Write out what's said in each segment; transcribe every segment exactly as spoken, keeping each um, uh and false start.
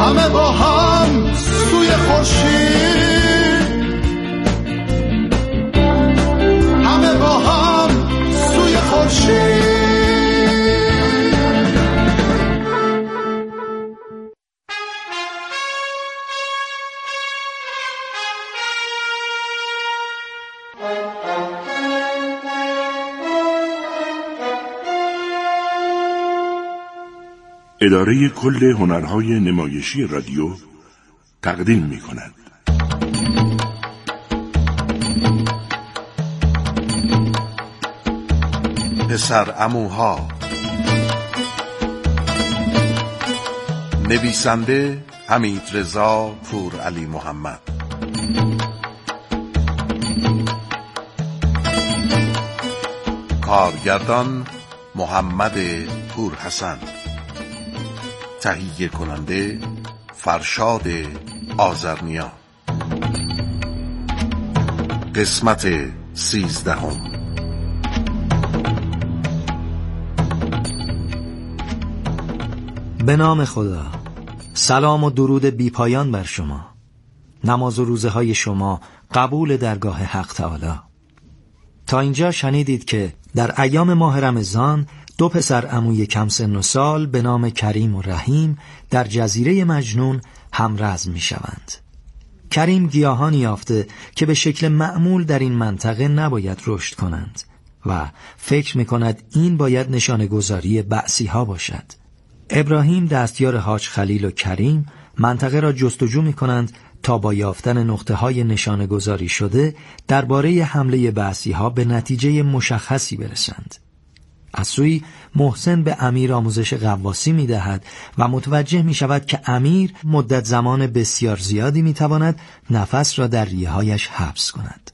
همه با هم سوی خورشید، همه با هم سوی خورشید. اداره کل هنرهای نمایشی رادیو تقدیم می کند. پسر عموها. نویسنده حمیدرضا پورعلی محمد، کارگردان محمد پورحسن، تهیه کننده فرشاد آذرنیا. قسمت سیزدهم. به نام خدا. سلام و درود بی پایان بر شما. نماز و روزه های شما قبول درگاه حق تعالی. تا اینجا شنیدید که در ایام ماه رمضان دو پسر عموی کم سن و سال به نام کریم و رحیم در جزیره مجنون همرزم می شوند. کریم گیاهانی یافته که به شکل معمول در این منطقه نباید رشد کنند و فکر می کند این باید نشانه گذاری بعثی ها باشد. ابراهیم دستیار حاج خلیل و کریم منطقه را جستجو می کنند تا با یافتن نقطه های نشانه گذاری شده درباره حمله بعثی ها به نتیجه مشخصی برسند. از سوی محسن به امیر آموزش غواصی می دهد و متوجه می شود که امیر مدت زمان بسیار زیادی می تواند نفس را در ریه‌هایش حبس کند.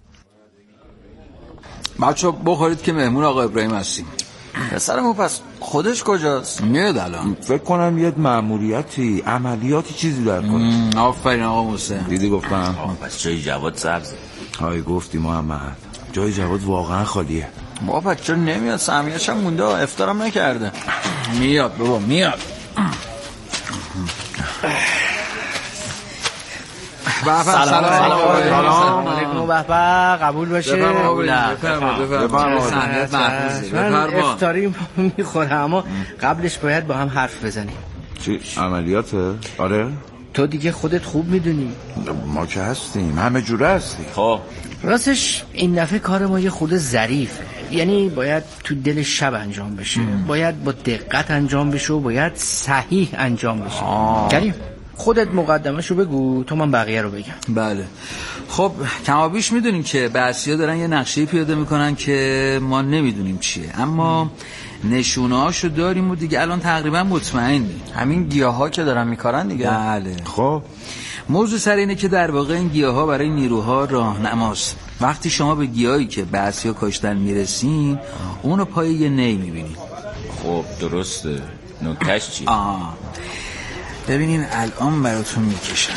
بچه بخورید که مهمون آقا ابراهیم هستیم. پسرمو پس خودش کجاست؟ میاد الان. فکر کنم یه مأموریتی عملیاتی چیزی در کنه. آفرین آقا محسن. دیدی گفتم. پس جای جواد سبزه. های گفتی محمد، جای جواد واقعا خالیه. بابا چرا نمیاد؟ سهمیه‌اش هم مونده، افطارم نکرده. میاد بابا میاد. سلام سلام علیکم. بابا قبول باشه. من افطاری میخورم اما قبلش باید با هم حرف بزنیم. چی عملیاته؟ آره تو دیگه خودت خوب میدونی ما که هستیم، همه جوره هستیم. خب راستش این دفعه کار ما یه خورده ظریفه، یعنی باید تو دل شب انجام بشه، باید با دقت انجام بشه و باید صحیح انجام بشه. کریم خودت مقدمه‌شو بگو تا من بقیه رو بگم. بله خب کمابیش میدونیم که بعضیا دارن یه نقشه پیاده میکنن که ما نمیدونیم چیه، اما نشونه‌هاشو داریم و دیگه الان تقریبا مطمئنیم همین گیاها که دارن میکارن دیگه. بله خب موضوع سر اینه که در واقع این گیاها برای نیروها راهنماست. وقتی شما به گیاهی که بعضیا کاشتن میرسین اونو پای یه نی میبینید. خب درسته، نکتهش چیه؟ آه ببینین الان براتون میکشم.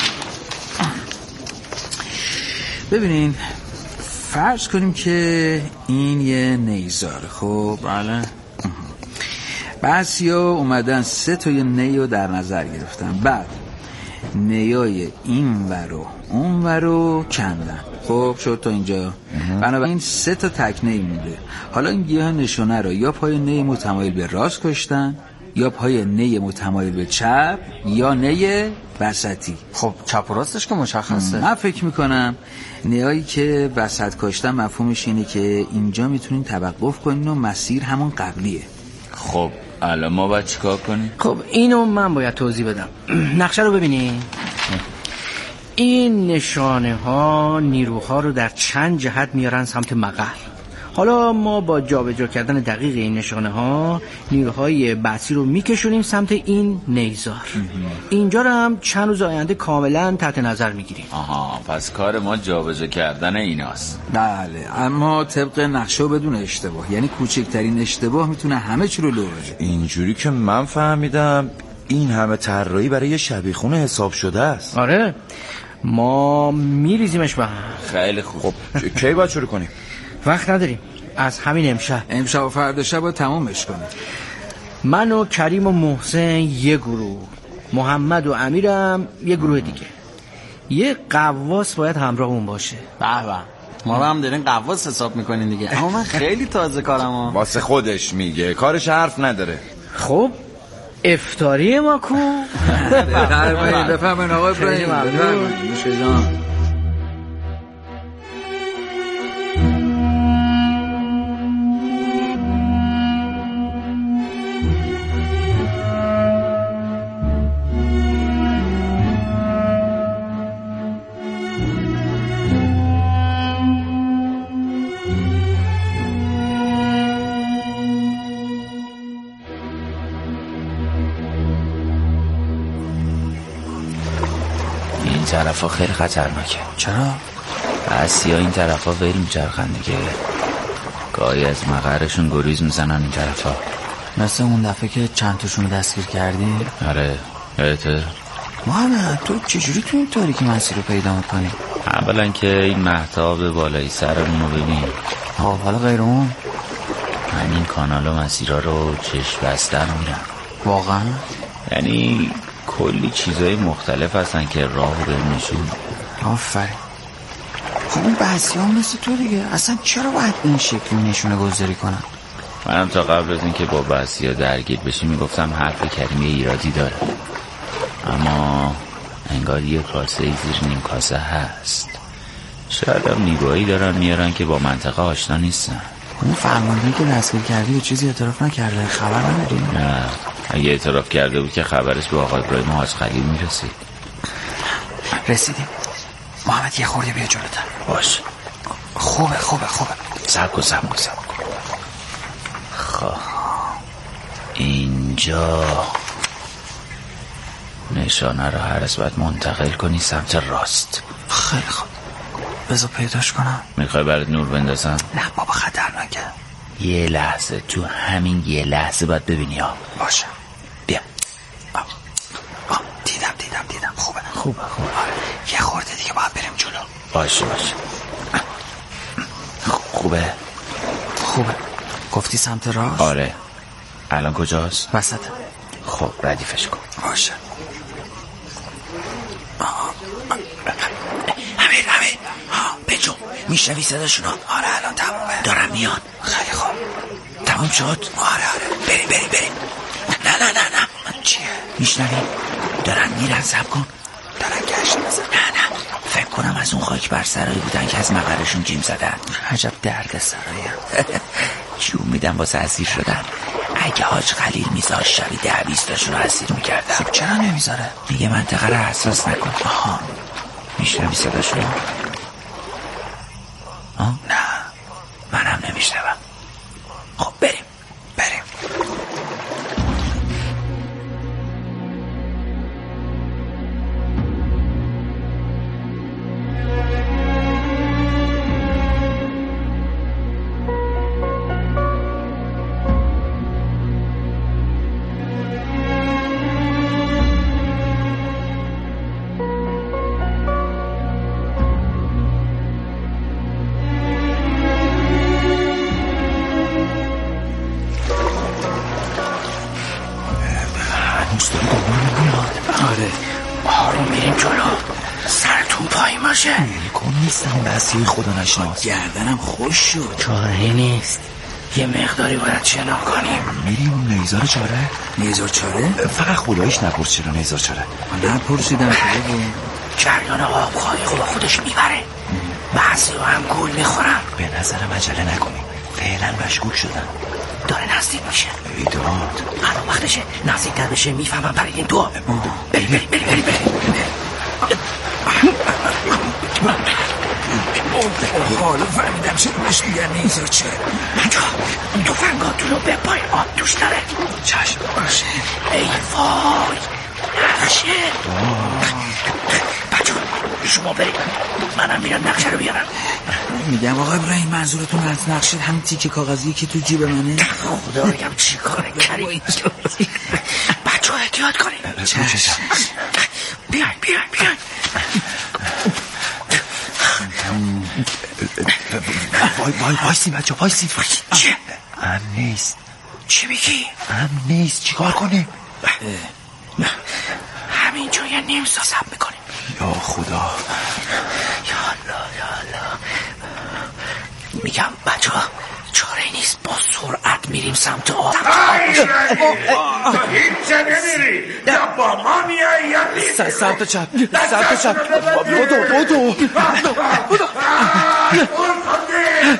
ببینین فرض کنیم که این یه نیزار. خب بله بعضیا اومدن سه تا یه نیو در نظر گرفتن، بعد نیای این ورو اون ورو کندن. خب شد تا اینجا. بنابراین سه تا تک نی مونده. حالا این گیاه نشونه رو یا پای نی متمایل به راست کشتن یا پای نی متمایل به چپ یا نی وسطی. خب چپ و راستش که مشخصه. من فکر میکنم نیایی که وسط کاشتن مفهومش اینه که اینجا میتونین توقف کنین و مسیر همون قبلیه. خب الان ما باید چیکار کنیم؟ خب اینو من باید توضیح بدم. نقشه رو ببینین. این نشانه ها نیروها رو در چند جهت میارن سمت مقر. حالا ما با جابجا کردن دقیق این نشانه ها نیروهای بعثی رو میکشونیم سمت این نیزار. اینجا رو هم چند روز آینده کاملا تحت نظر میگیریم. آها پس کار ما جابجا کردن ایناست. بله اما طبق نقشه و بدون اشتباه، یعنی کوچکترین اشتباه میتونه همه چی رو لو بده. اینجوری که من فهمیدم این همه طراحی برای شبیخونه حساب شده است. آره ما میریزیمش به هم. خیلی خوب. خب کی باید شروع کنیم؟ وقت نداریم، از همین امشب. امشب و فردا شب باید تمومش کنیم. من و کریم و محسن یه گروه، محمد و امیرم یه گروه دیگه. یه قواس باید همراه اون باشه. به به، ما رو هم دارین قواس حساب میکنین دیگه. اما من خیلی تازه کارم ها. واسه خودش میگه، کارش حرف نداره. خب افطاری ما کو؟ بفرمایید بفرمایید آقای ابراهیم، بفرمایید نوش جان. این طرفا خیلی خطرناکه. چرا؟ بعضیا این طرفا ویل میچرخن دیگه، گاهی از مقرشون گریز میزنن این طرفا. مثل اون دفعه که چند تاشون رو دستگیر کردی؟ آره یادته؟ محمد تو چجوری تو این تاریکی مسیر رو پیدا میکنی؟ اولا که این مهتاب بالای سرمون رو ببین. آه حالا غیر اون؟ همین کانال و مسیرها رو چشم بستن میرن. واقعا؟ یعنی کلی چیزای مختلف هستن که راه رو بهم نشون. آفرین. خب اون بعضی هم مثل تو دیگه، اصلا چرا باید این شکلی نشونه گذاری کنن؟ منم تا قبل از این که با بعضی ها درگیر بشی میگفتم حرف کریمی ایرادی داره، اما انگار یه کاسه زیر نیم کاسه هست. شاید هم نیروهایی دارن میارن که با منطقه آشنا نیستن. اون فرماندهی که دستگیر کردی به چیزی اعتراف نکرده، خبر نداری؟ نه، اگه اعتراف کرده بود که خبرش به آقای ابراهیم حاج خلیل میرسید. رسیدیم. محمد یه خورده بیا جلوتر. باش. خوبه خوبه خوبه. صبر کن صبر کن صبر کن. خب اینجا نشانه رو هر از باید منتقل کنی سمت راست. خیلی خوب، بذار پیداش کنم. میخوای برات نور بندازم؟ نه بابا خطرناکه. یه لحظه، تو همین یه لحظه باید ببینی ها. باشه بیا. آه. آه. دیدم دیدم دیدم خوبه خوبه خوبه. یه خورده دیگه باید بریم جلو. باشه باشه. خوبه خوبه. گفتی سمت راست؟ آره. الان کجاست؟ وسطه. خب ردیفش کن. باشه. امیر امیر بجو، میشنوی صداشونو؟ آره الان تمومه، دارم میان. خیلی خوب تموم شد؟ آره آره بریم بریم بریم. نه نه نه نه چیه؟ میشنوی؟ دارن میرن، صبر کن. دارن گشت بزن. نه نه فکر کنم از اون خاک بر سرایی بودن که از مقرشون جیم زدن. عجب درد سرایی. جون میدن واسه اسیر شدن. اگه حاج خلیل میذار شبی ده بیست تاشون رو اسیر میکردن. خب چرا نمیذاره؟ میگه منطقه رو حساس نکن. آها میشنوی صداشون؟ آه؟ نه منم نمیشنوم. خب بریم بریم. نیستم بسی خدا نشناس. گردنم خوش شد. چاره نیست، یه مقداری باید شنا کنیم. میریم نیزار چاره؟ نیزار چاره؟ فقط خدایش نپرس چرا نیزار چاره. من نپرسیدم که بگو. جریان آبخواهی خب خودش میبره، بعضی هم گول میخورن. به نظرم عجله نکنیم، فعلا مشکوک شدن. داره نزدیک میشه. ایداد الان وقتشه، نزدیکتر بشه میفهمم برای این دو. بریم بریم بریم بریم بریم. حالا فهمیدم چرا بهش میگن نیزار چه. بچه ها توفنگاتون رو بپای، آب توش داره. چشم باشه. ای وای نقشه. بچه ها شما بریم، منم میرم نقشه رو بیارم. میگم آقا ابراهیم منظورتون از نقشه همین تیکه کاغذی که تو جیب منه؟ خدا بگم چی کاره کریم. بچه ها احتیاط کنیم. چشم بیاین بیاین بیاین. وای وای وایسی بچه وایسی. چه؟ هم نیست. چی میگی؟ هم نیست، چیکار کنیم؟ یه نیم ساعت صبر میکنیم. یا خدا، یا الله یا الله. میگم بچه ها چاره نیست، با سرعت میریم سمت آب. تو هیچ جا نمیری، یا با ما میایی یا نیست. سمت چپ، سمت چپ. بودو بودو بودو. اون خودی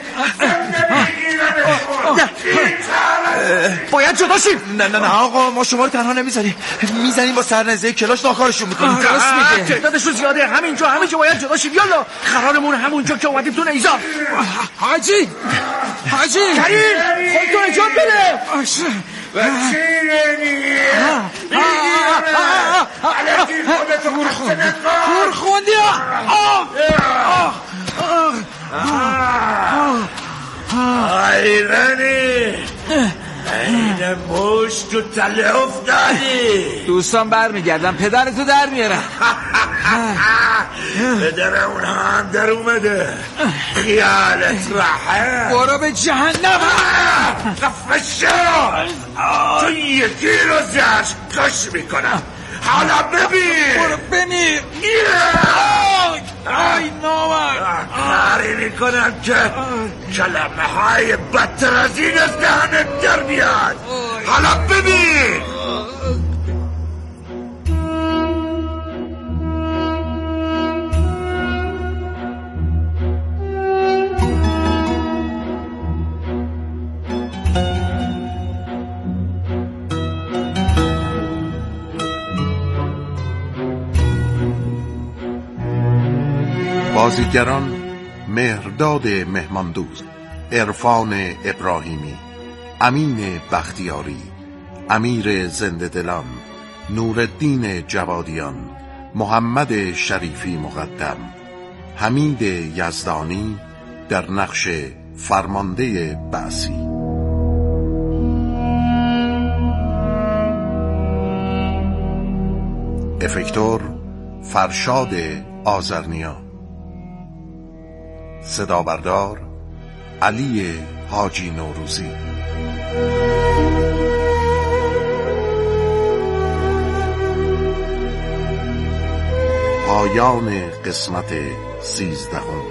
باید جدا شیم. نه نه نه آقا، ما شما رو تنها نمیذاریم، میزنیم با سرنزه کلاش ناکارشون میکنیم. راست میگه، تعدادشون زیاده. همینجا همینجا باید جدا شیم. یالا قرارمون همونجا که اومدیم تو نیزا. حاجی حاجی کریم خودتو نجات بده. و چی نمیه علکی خودتو کشته نکن. کور خوندی. ایرانی این موش تو تله افتادی. دوستان بر میگردم، پدرتو در میارم. پدر اونها هم در اومده. خیالت راحه. برو به جهنم. خفه شو. تو یکی رو زشت کش میکنم. حالا ببین. برو بمیر. آی نامرد. کاری میکنم که کلمه های بدتر از این از دهنت در بیاد. حالا ببین. بازیگران: مهرداد مهماندوست، عرفان ابراهیمی، امین بختیاری، امیر زنده دلان، نورالدین جوادیان، محمد شریفی مقدم، حمید یزدانی در نقش فرمانده بعثی. افکتور: فرشاد آذرنیا. صدا بردار: علی حاجی نوروزی. پایان قسمت سیزدهم.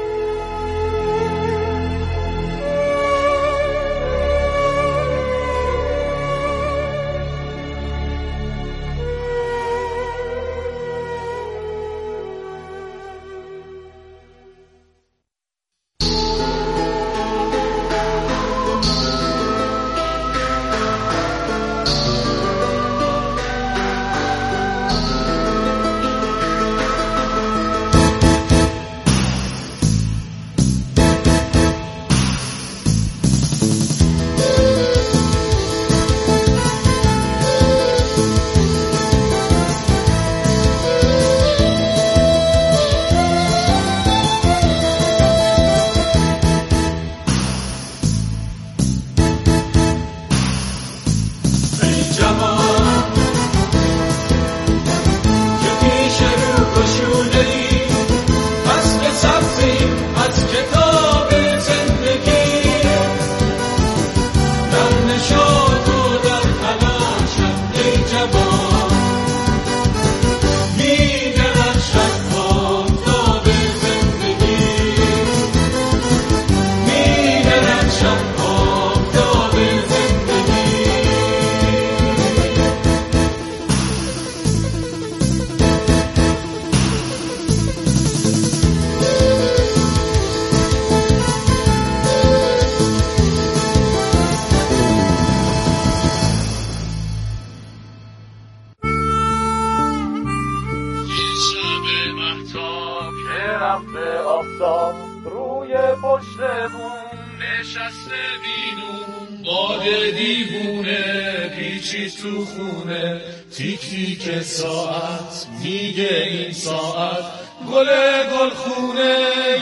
تو خونه تیک تیک ساعت میگه این ساعت گل گل خونه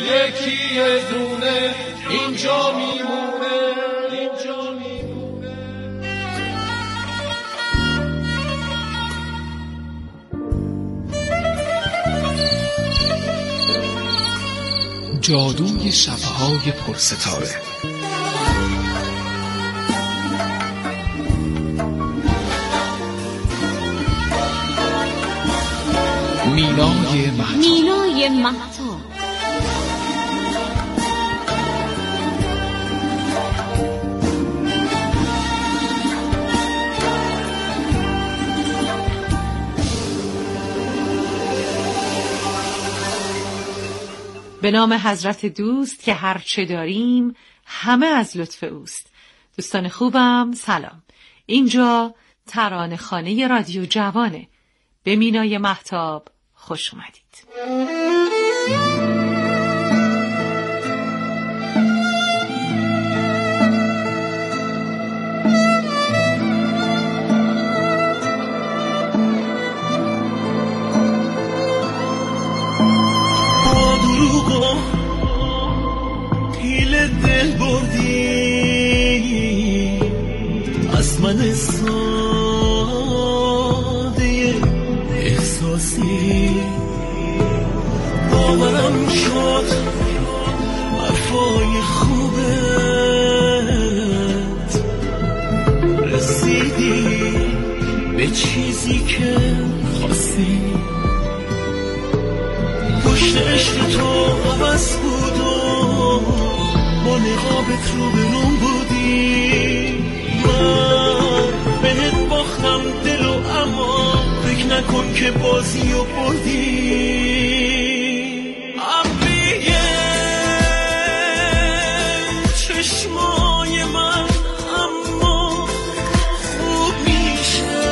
یکی دونه اینجا میمونه اینجا میمونه. جادوی شبهای پرستاره. مینای مهتاب. مینای مهتاب. به نام حضرت دوست که هرچه داریم همه از لطف اوست. دوستان خوبم سلام. اینجا ترانه خانه رادیو جوانه. به مینای مهتاب خوش اومدید. دل بردی از من ساده احساسی، باورم شد حرفای خوبت، رسیدی به چیزی که خواستی. پشت عشق تو عوض بود و با نقابت رو به روم بودی. من بهت باختم دلو، اما فکر نکن که بازی رو بردی. ابریه چشمای من اما خوب میشه،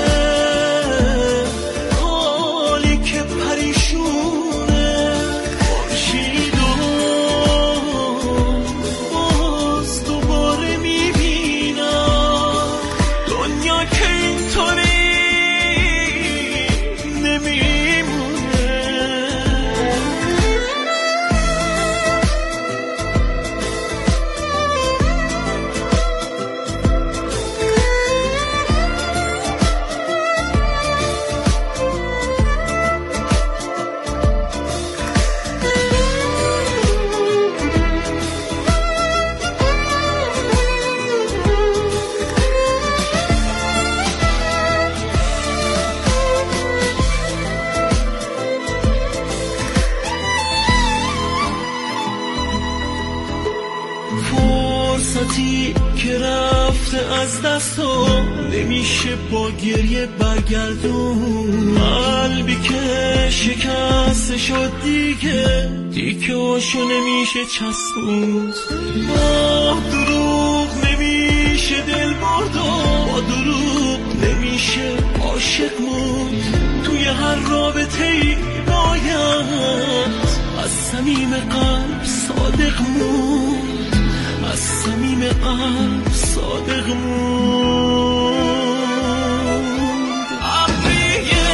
حالی که پریشونه خورشید که رفته از دستو نمیشه با گریه برگردون. قلبی که شکسته شد دیگه دیگه هاشو نمیشه چسبون. با دروغ نمیشه دل برد و با دروغ نمیشه عاشق موند. توی هر رابطه‌ای باید از صمیم قلب صادق موند، از صمیم قلب صادق موند. ابریه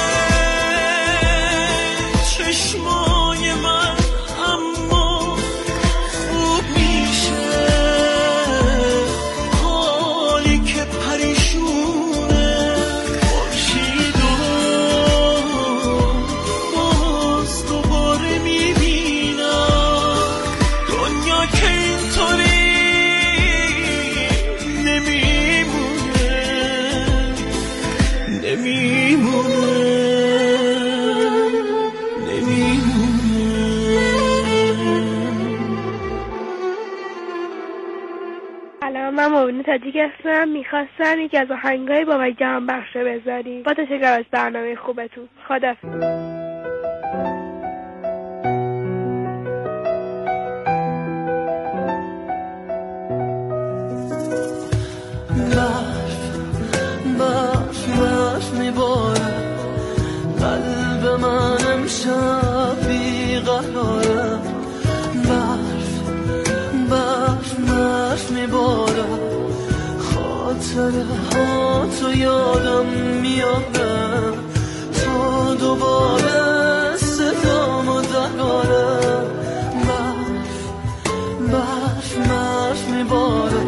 چشمای من اما خوب میشه، حالی که پریشونه خورشید و باز دوباره میبینم. دنیا که اینطوری من مبین تاجیک هستم. میخواستم یکی از آهنگای با جهان بخش بذاری. با تشکر از برنامه خوبتون. خداحافظ. برف برف میباره، قلب من امشب بیقراره. برف برف برف میباره، خاطره ها تو یادم میاره. تو دوباره صدامو دراره. برف برف برف میباره،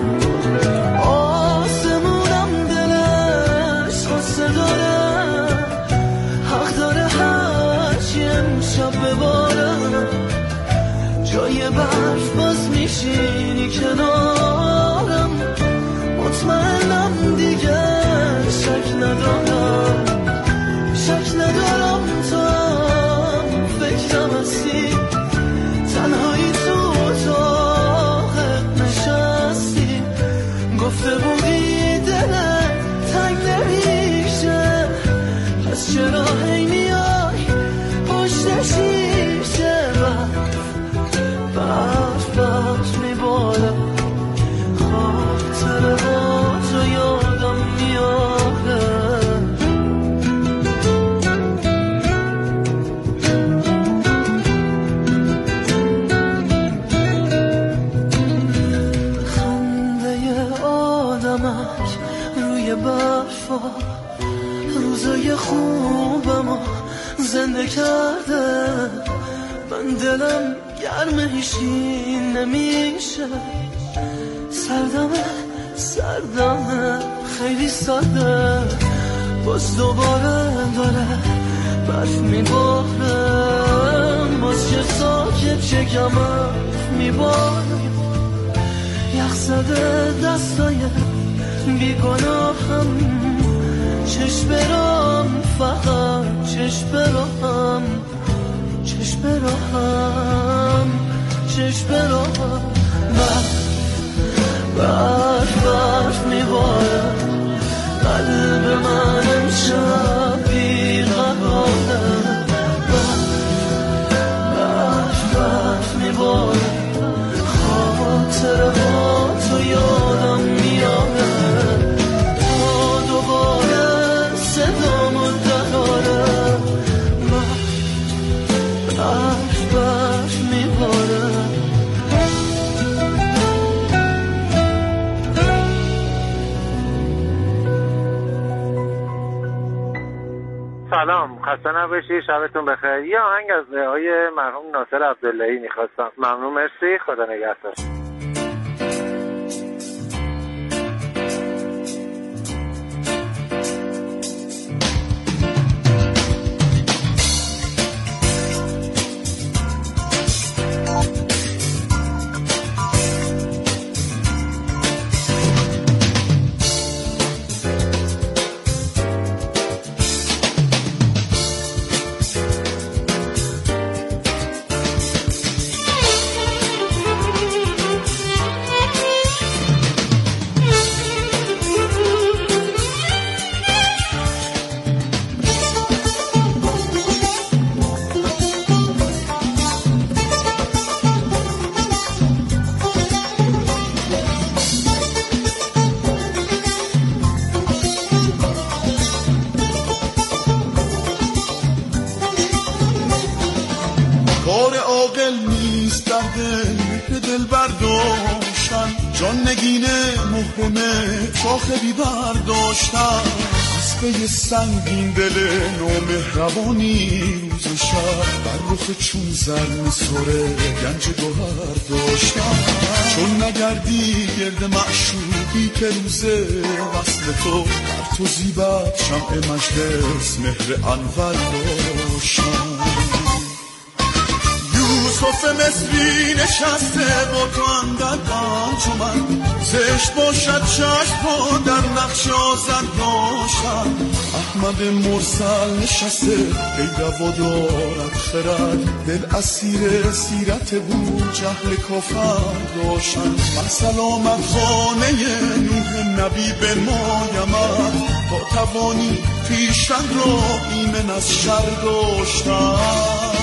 آسمونم دلش قصه داره. حق داره هرچی امشب بباره. جای برف باز میشینی کنارم، مطمئنم دیگه شک ندارم، شک ندارم تو چرا هی میای پشت شیشه برف برف میباره خاطر با تو یادم میاره خنده آدمک روی برفا روزای خوبمو زنده کرده من دلم گرم هیچی نمیشه سردمه سردمه خیلی سرده باز دوباره داره برف میباره باز چه ساکت چکمه میباره یخ زده دستای بیگناهم چشم برام فقط چشم برام چشم برام چشم برام برف برف برف میباره قلب من امشب بیقراره برف برف میباره خاطر با تو یادم میاره تا دوباره صدامو دراره برف برف میباره سلام، خسته نباشی، شبتون بخیر. یه آهنگ از آقای مرحوم ناصر عبداللهی میخواستم. ممنون، مرسی، خدا نگهدار. جان نگینه مهمه چاخ بی برداشتن اسبه سنگین دل نامهربانی روز و شب بر رخ چون زر میسوره گنج گوهر داشتن چون نگردی گرد معشوقی که روزه وصل تو بر تو زیبت شمع مجلس مهر انور داشتن یوسف مصری نشسته با تو اندر انجمن زشت باشد چشم ها در نقش آزر داشتن احمد مرسل نشسته ای روا دارد خرد دل اسیر سیرت بود جهل کافر داشتن من سلامت خانه نوح نبی به مایمد تا توانی پیشتن را ایمن از شر داشتن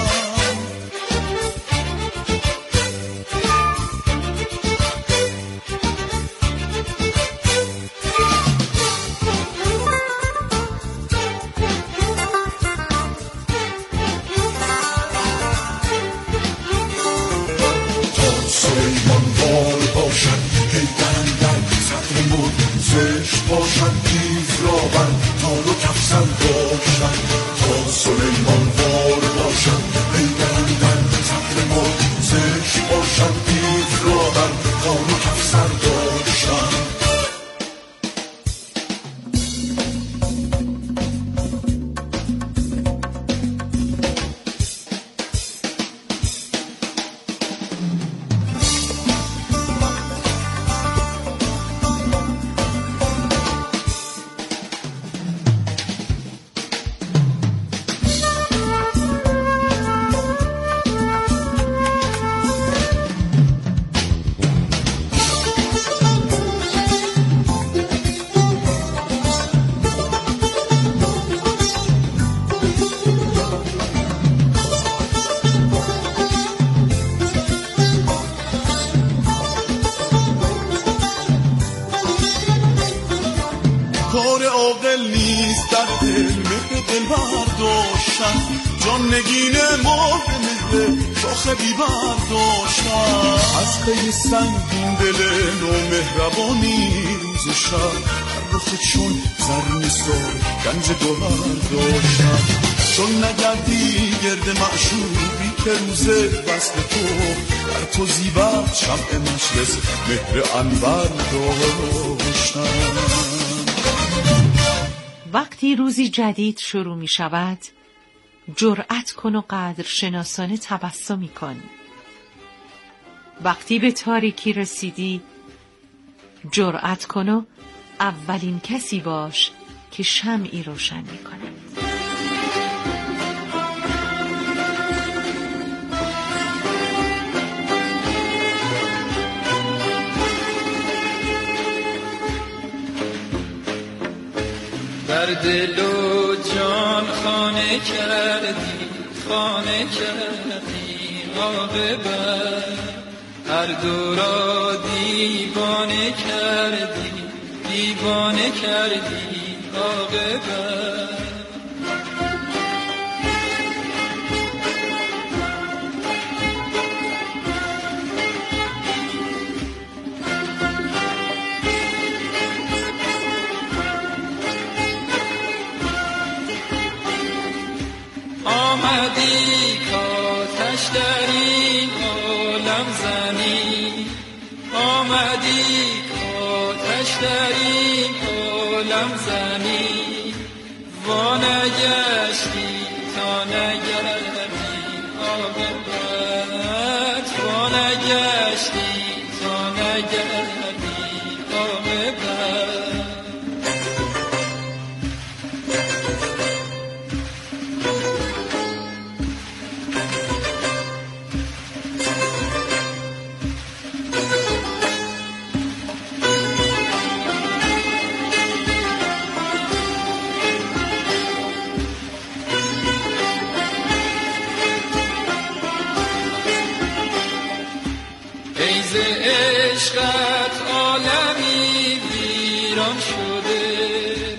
داشتن، جان نگین مرغ مهر شاخ بیبر داشتن. از پی سنگین دل نو مهربانی روز و شب، هر رخ چون زر نثار گنج گوهر داشتن. چون نگردی گرد معشوقی که روزه وصل تو، بر تو زیبد شمع مجلس مهر انور داشتن. وقتی روزی جدید شروع می شود، جرأت کن و قدر شناسانه تبسمی کن. وقتی به تاریکی رسیدی، جرأت کن و اولین کسی باش که شمعی روشن می کند. در دل و جان خانه کردی، خانه کردی عاقبت، هر دو را دیوانه کردی، دیوانه کردی عاقبت. آمدی کاتش در این عالم زنی، آمدی کاتش در این عالم زنی، وانگشتی تا نگردی عاقبت، وانگشتی تا نگردی عاقبت. ایز عشقت عالمی ویران شده،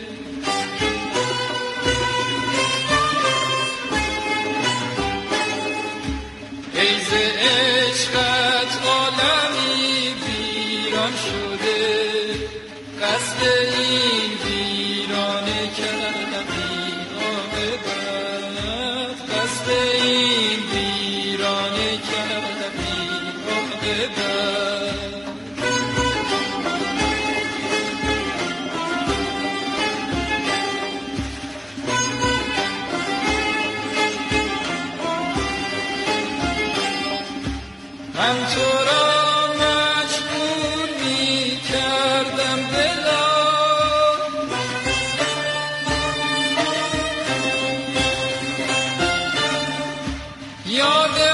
ایز عشقت عالمی ویران شده، قصد این ویرانه کردی عاقبت، قصد این ویرانه کردی عاقبت. من تو را مجبور می کردم دلا، یاد